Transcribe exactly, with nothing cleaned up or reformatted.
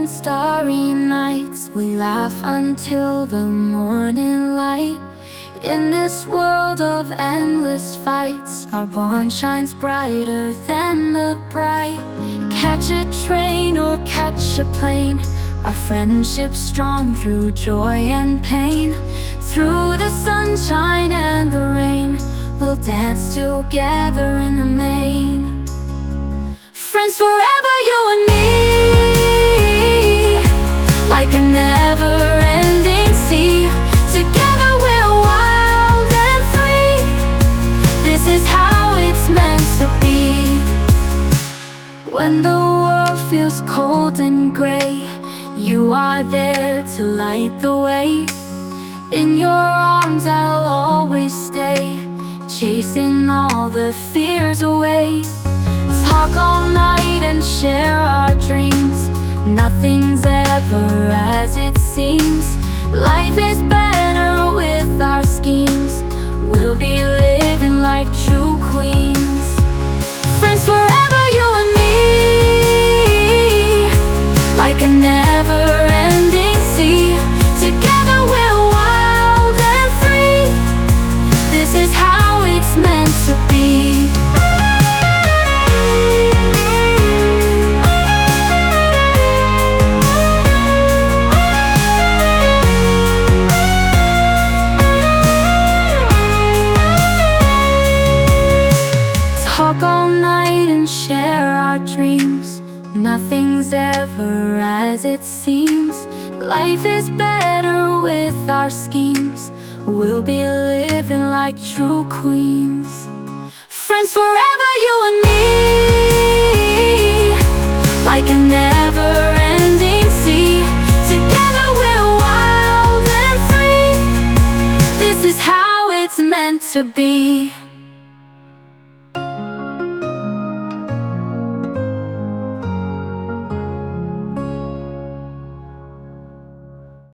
and starry nights, we laugh until the morning light. In this world of endless fights, our bond shines brighter than the bright. Catch a train or catch a plane, our friendship's strong through joy and pain. Through the sunshine and the rain, we'll dance together in the main. Friends forever, you and me, like a never-ending sea. Together we're wild and free. This is how it's meant to be. When the world feels cold and gray, you are there to light the way. In your arms I'll always stay, chasing all the fears away. Talk all night and share our dreams. Nothing's ever as it seems. Life is better with our schemes. We'll be living like true queens. Friends forever, you and me, like a never-ending sea. Together we're wild and free. This is how it's meant to be. Talk all night and share our dreams. Nothing's ever as it seems. Life is better with our schemes. We'll be living like true queens. Friends forever, you and me, like a never-ending sea. Together we're wild and free. This is how it's meant to be.